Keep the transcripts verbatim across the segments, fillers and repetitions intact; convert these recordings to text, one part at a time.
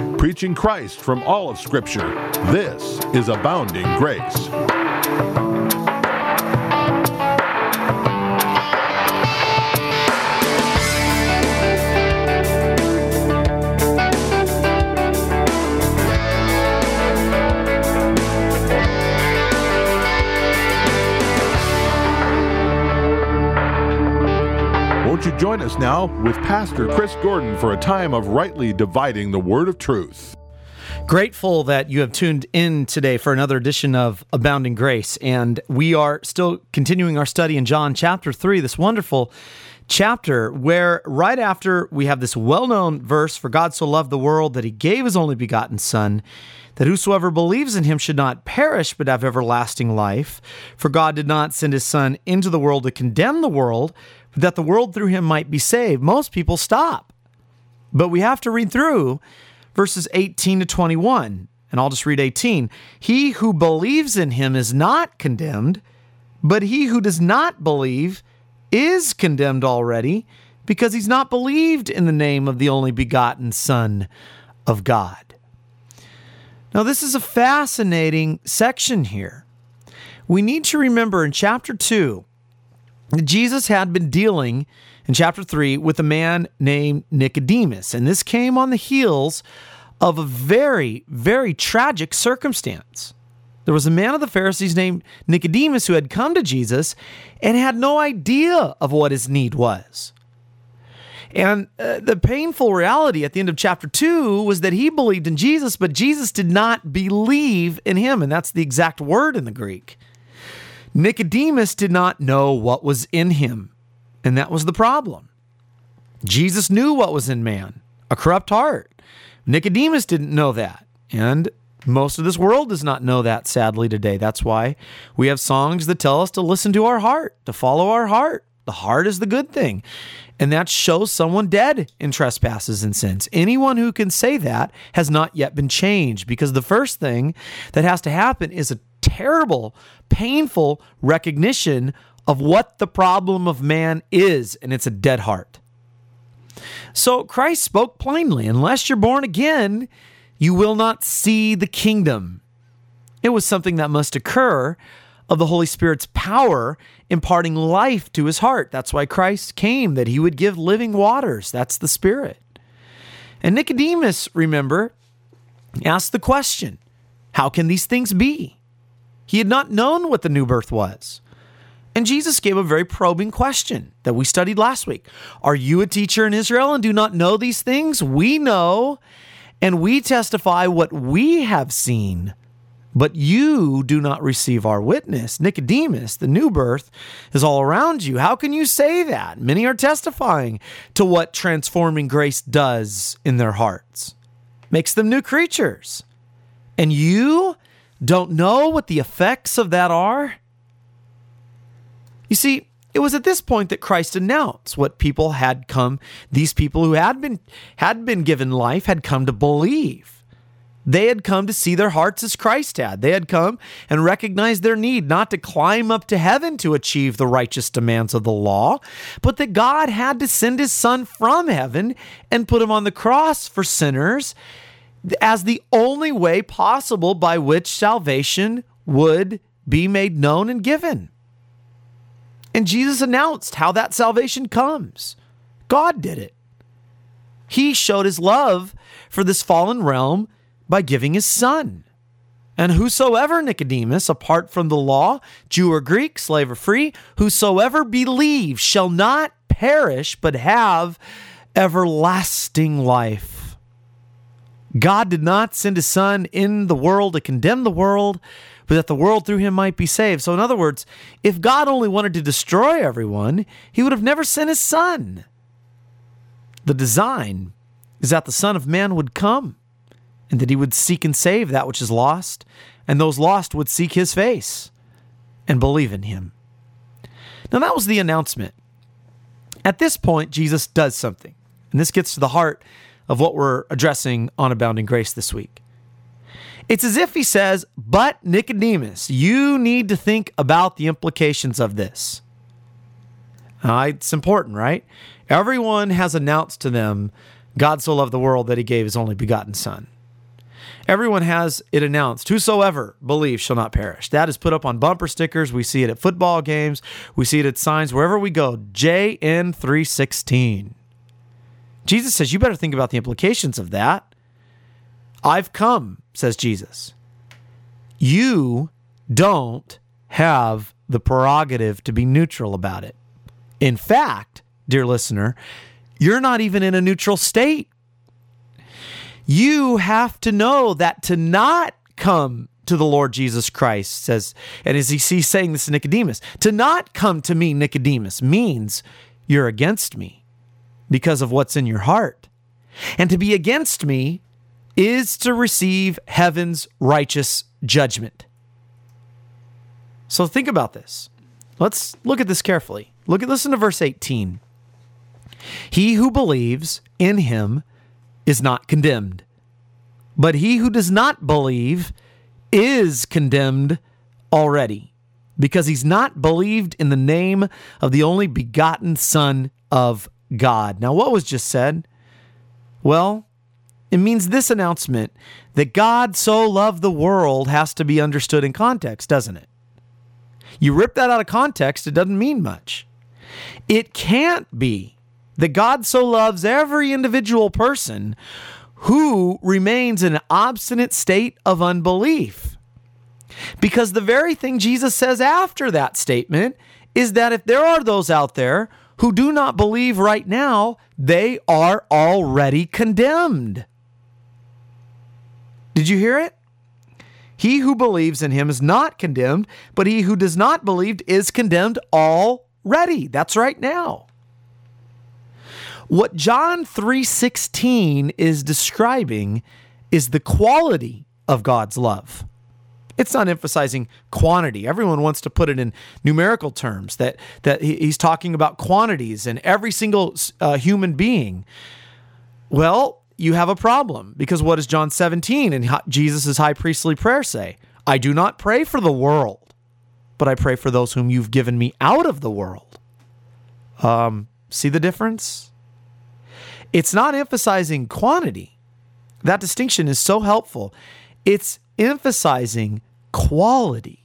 preaching Christ from all of Scripture. This is Abounding Grace. Won't you join us now with Pastor Chris Gordon for a time of rightly dividing the word of truth. Grateful that you have tuned in today for another edition of Abounding Grace, and we are still continuing our study in John chapter three, this wonderful chapter where right after we have this well-known verse, "For God so loved the world that he gave his only begotten Son, that whosoever believes in him should not perish but have everlasting life. For God did not send his Son into the world to condemn the world, but that the world through him might be saved." Most people stop. But we have to read through verses eighteen to twenty-one, and I'll just read eighteen. "He who believes in him is not condemned, but he who does not believe is condemned already, because he's not believed in the name of the only begotten Son of God." Now, this is a fascinating section here. We need to remember in chapter two, Jesus had been dealing in chapter three with a man named Nicodemus, and this came on the heels of a very, very tragic circumstance. There was a man of the Pharisees named Nicodemus who had come to Jesus and had no idea of what his need was. And uh, the painful reality at the end of chapter two was that he believed in Jesus, but Jesus did not believe in him, and that's the exact word in the Greek. Nicodemus did not know what was in him, and that was the problem. Jesus knew what was in man, a corrupt heart. Nicodemus didn't know that, and most of this world does not know that, sadly, today. That's why we have songs that tell us to listen to our heart, to follow our heart. The heart is the good thing, and that shows someone dead in trespasses and sins. Anyone who can say that has not yet been changed, because the first thing that has to happen is a terrible, painful recognition of what the problem of man is, and it's a dead heart. So Christ spoke plainly, unless you're born again, you will not see the kingdom. It was something that must occur of the Holy Spirit's power imparting life to his heart. That's why Christ came, that he would give living waters. That's the Spirit. And Nicodemus, remember, asked the question, how can these things be? He had not known what the new birth was. And Jesus gave a very probing question that we studied last week. Are you a teacher in Israel and do not know these things? We know, and we testify what we have seen, but you do not receive our witness. Nicodemus, the new birth is all around you. How can you say that? Many are testifying to what transforming grace does in their hearts. Makes them new creatures. And you don't know what the effects of that are? You see, it was at this point that Christ announced what people had come, these people who had been, had been given life had come to believe. They had come to see their hearts as Christ had. They had come and recognized their need not to climb up to heaven to achieve the righteous demands of the law, but that God had to send his Son from heaven and put him on the cross for sinners as the only way possible by which salvation would be made known and given. And Jesus announced how that salvation comes. God did it. He showed his love for this fallen realm by giving his Son. And whosoever, Nicodemus, apart from the law, Jew or Greek, slave or free, whosoever believes shall not perish but have everlasting life. God did not send his Son in the world to condemn the world, but that the world through him might be saved. So in other words, if God only wanted to destroy everyone, he would have never sent his Son. The design is that the Son of Man would come, and that he would seek and save that which is lost, and those lost would seek his face and believe in him. Now that was the announcement. At this point, Jesus does something, and this gets to the heart of what we're addressing on Abounding Grace this week. It's as if he says, but Nicodemus, you need to think about the implications of this. Uh, it's important, right? Everyone has announced to them, God so loved the world that he gave his only begotten Son. Everyone has it announced, whosoever believes shall not perish. That is put up on bumper stickers. We see it at football games. We see it at signs wherever we go. J N three sixteen. Jesus says, you better think about the implications of that. I've come, says Jesus. You don't have the prerogative to be neutral about it. In fact, dear listener, you're not even in a neutral state. You have to know that to not come to the Lord Jesus Christ, says, and as he's saying this to Nicodemus, to not come to me, Nicodemus, means you're against me because of what's in your heart. And to be against me is to receive heaven's righteous judgment. So think about this. Let's look at this carefully. Look at, listen to verse eighteen. He who believes in him is not condemned, but he who does not believe is condemned already, because he's not believed in the name of the only begotten Son of God. Now, what was just said? Well, it means this announcement, that God so loved the world has to be understood in context, doesn't it? You rip that out of context, it doesn't mean much. It can't be that God so loves every individual person who remains in an obstinate state of unbelief. Because the very thing Jesus says after that statement is that if there are those out there who do not believe right now, they are already condemned. Did you hear it? He who believes in him is not condemned, but he who does not believe is condemned already. That's right now. What John three sixteen is describing is the quality of God's love. It's not emphasizing quantity. Everyone wants to put it in numerical terms, that, that he's talking about quantities and every single uh, human being. Well, you have a problem, because what does John seventeen and Jesus' high priestly prayer say? I do not pray for the world, but I pray for those whom you've given me out of the world. Um, see the difference? It's not emphasizing quantity. That distinction is so helpful. It's emphasizing quality.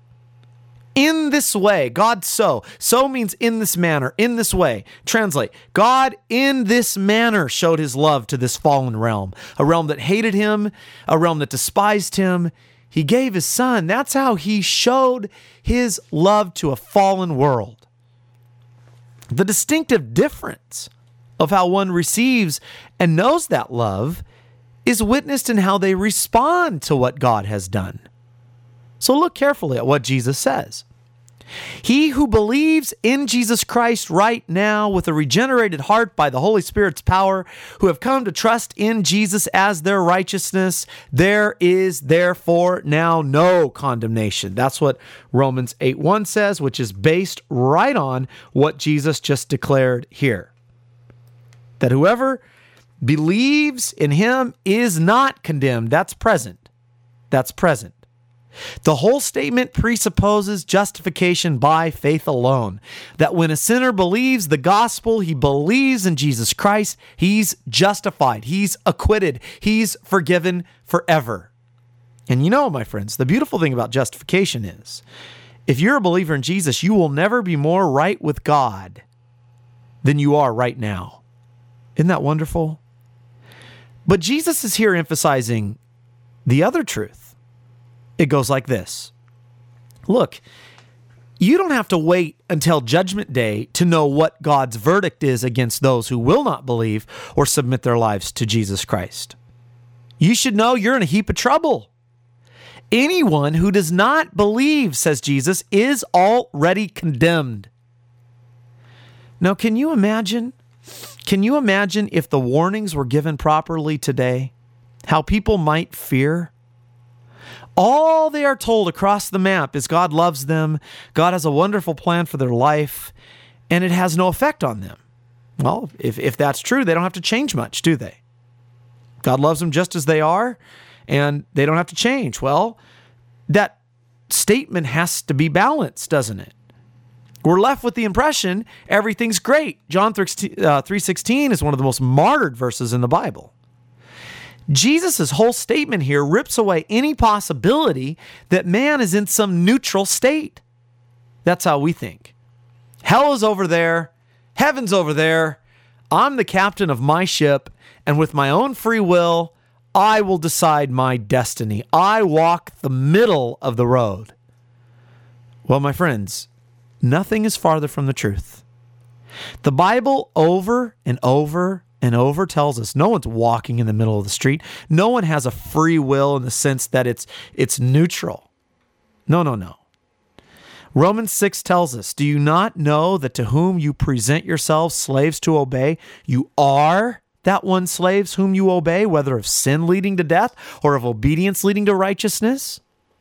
In this way, God so. So means in this manner, in this way. Translate, God in this manner showed his love to this fallen realm, a realm that hated him, a realm that despised him. He gave his son. That's how he showed his love to a fallen world. The distinctive difference of how one receives and knows that love is witnessed in how they respond to what God has done. So look carefully at what Jesus says. He who believes in Jesus Christ right now with a regenerated heart by the Holy Spirit's power, who have come to trust in Jesus as their righteousness, there is therefore now no condemnation. That's what Romans eight one says, which is based right on what Jesus just declared here. That whoever believes in him is not condemned. That's present. That's present. The whole statement presupposes justification by faith alone. That when a sinner believes the gospel, he believes in Jesus Christ, he's justified, he's acquitted, he's forgiven forever. And you know, my friends, the beautiful thing about justification is, if you're a believer in Jesus, you will never be more right with God than you are right now. Isn't that wonderful? But Jesus is here emphasizing the other truth. It goes like this. Look, you don't have to wait until Judgment Day to know what God's verdict is against those who will not believe or submit their lives to Jesus Christ. You should know you're in a heap of trouble. Anyone who does not believe, says Jesus, is already condemned. Now, can you imagine? Can you imagine if the warnings were given properly today, how people might fear? All they are told across the map is God loves them, God has a wonderful plan for their life, and it has no effect on them. Well, if, if that's true, they don't have to change much, do they? God loves them just as they are, and they don't have to change. Well, that statement has to be balanced, doesn't it? We're left with the impression everything's great. John three sixteen is one of the most martyred verses in the Bible. Jesus' whole statement here rips away any possibility that man is in some neutral state. That's how we think. Hell is over there. Heaven's over there. I'm the captain of my ship, and with my own free will, I will decide my destiny. I walk the middle of the road. Well, my friends, nothing is farther from the truth. The Bible over and over and over tells us no one's walking in the middle of the street. No one has a free will in the sense that it's it's neutral. No, no, no. Romans six tells us, do you not know that to whom you present yourselves slaves to obey, you are that one slaves whom you obey, whether of sin leading to death or of obedience leading to righteousness?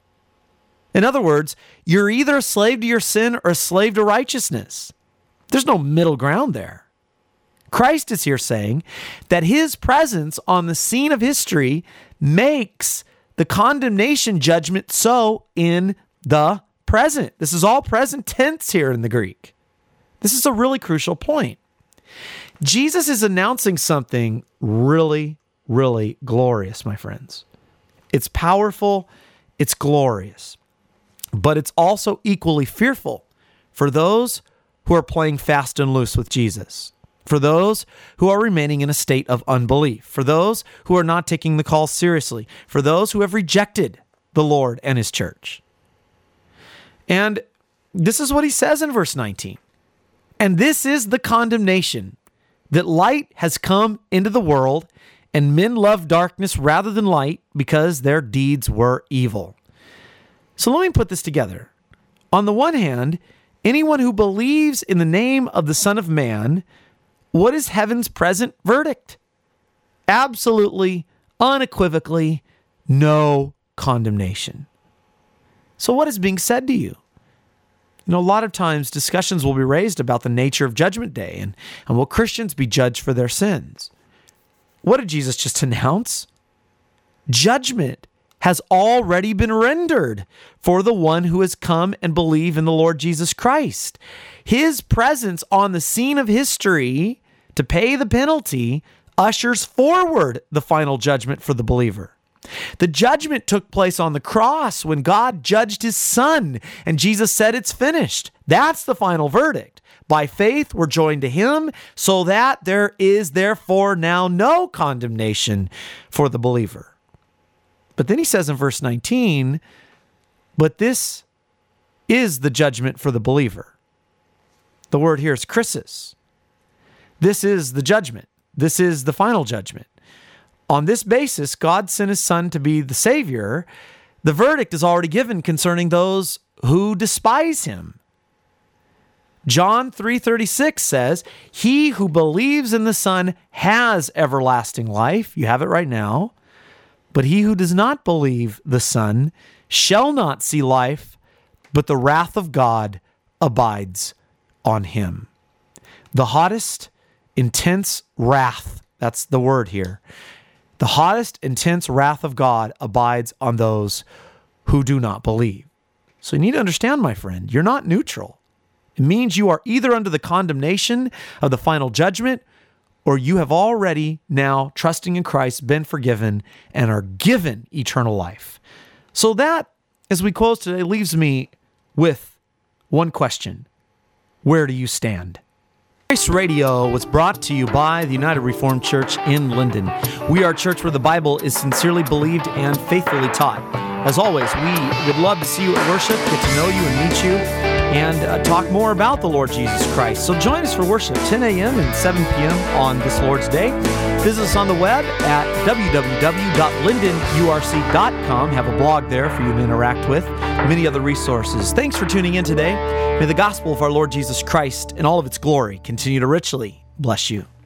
In other words, you're either a slave to your sin or a slave to righteousness. There's no middle ground there. Christ is here saying that his presence on the scene of history makes the condemnation judgment so in the present. This is all present tense here in the Greek. This is a really crucial point. Jesus is announcing something really, really glorious, my friends. It's powerful, it's glorious, but it's also equally fearful for those who are playing fast and loose with Jesus, for those who are remaining in a state of unbelief, for those who are not taking the call seriously, for those who have rejected the Lord and his church. And this is what he says in verse nineteen. And this is the condemnation, that light has come into the world, and men love darkness rather than light because their deeds were evil. So let me put this together. On the one hand, anyone who believes in the name of the Son of Man, what is heaven's present verdict? Absolutely, unequivocally, no condemnation. So what is being said to you? You know, a lot of times discussions will be raised about the nature of Judgment Day and, and will Christians be judged for their sins? What did Jesus just announce? Judgment has already been rendered for the one who has come and believed in the Lord Jesus Christ. His presence on the scene of history to pay the penalty ushers forward the final judgment for the believer. The judgment took place on the cross when God judged his son, and Jesus said it's finished. That's the final verdict. By faith, we're joined to him, so that there is therefore now no condemnation for the believer. But then he says in verse nineteen, but this is the judgment for the believer. The word here is krisis. This is the judgment. This is the final judgment. On this basis, God sent his son to be the Savior. The verdict is already given concerning those who despise him. John three thirty-six says, he who believes in the Son has everlasting life. You have it right now. But he who does not believe the Son shall not see life, but the wrath of God abides on him. The hottest, intense wrath, that's the word here. The hottest, intense wrath of God abides on those who do not believe. So you need to understand, my friend, you're not neutral. It means you are either under the condemnation of the final judgment, or you have already now, trusting in Christ, been forgiven and are given eternal life. So that, as we close today, leaves me with one question. Where do you stand? Grace Radio was brought to you by the United Reformed Church in Linden. We are a church where the Bible is sincerely believed and faithfully taught. As always, we would love to see you at worship, get to know you and meet you, and uh, talk more about the Lord Jesus Christ. So join us for worship, ten a.m. and seven p.m. on this Lord's Day. Visit us on the web at w w w dot linden u r c dot com. Have a blog there for you to interact with. Many other resources. Thanks for tuning in today. May the gospel of our Lord Jesus Christ and all of its glory continue to richly bless you.